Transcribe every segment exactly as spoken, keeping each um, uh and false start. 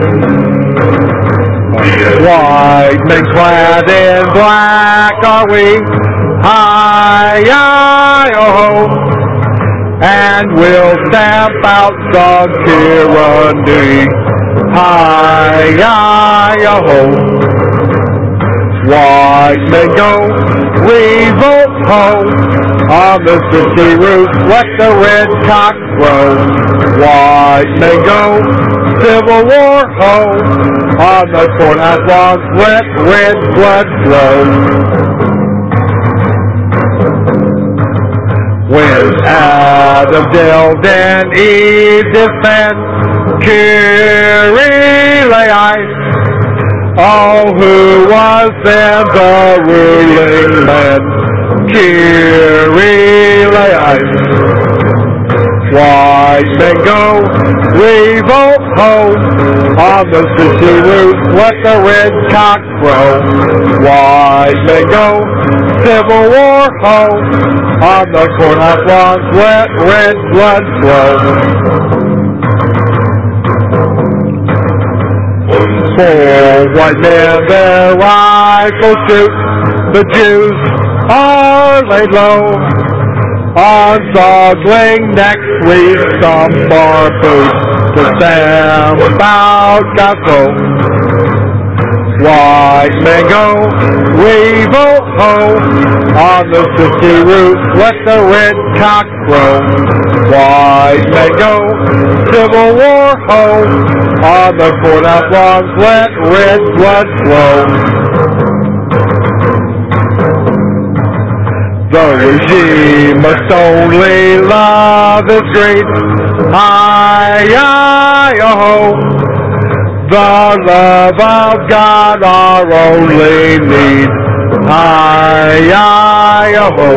White men clad in black are we, hi-yi-oh-ho, and we'll stamp out dog tyranny, hi-yi-oh-ho. White men go, revolt ho, on the city roof, let the red cock crow. White men go, Civil War ho, on the courthouse lawns, let red blood flow. When Adam dealt and Eve defend, Kyrie, all who was then the ruling men, Kyrie. White men go, revolt ho, on the city roof, let the red cock crow. White men go, Civil War ho, on the courthouse lawns, let red blood flow. Four white men their rifles shoot, the Jews are laid low. On sogling necks we stomp our boots to stamp out gospel. White men go, revolt ho, on the city roof, let the red cock crow. White men go, Civil War ho, on the courthouse lawns, let red blood flow. The regime must only love its great, hi-yi-oh-ho. The love of God our only need, hi-yi-oh-ho.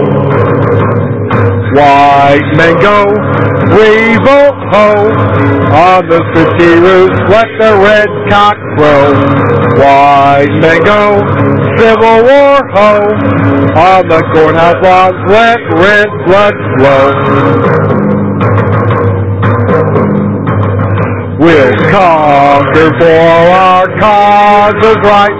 White men go, revolt ho, on the city roofs, let the red cock crow. White men go, Civil War ho, on the courthouse lawns, let red blood flow. We'll conquer for our cause's right,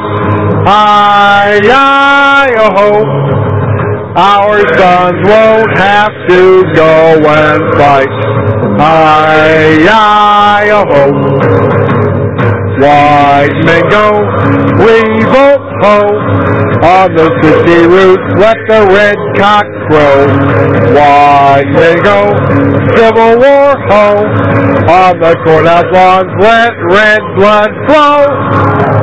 hi-yi-oh-ho. Our sons won't have to go and fight, hi-yi-oh-ho. White men go, revolt ho, on the city roof, let the red cock crow. White men go, Civil War ho, on the courthouse lawns, let red blood flow.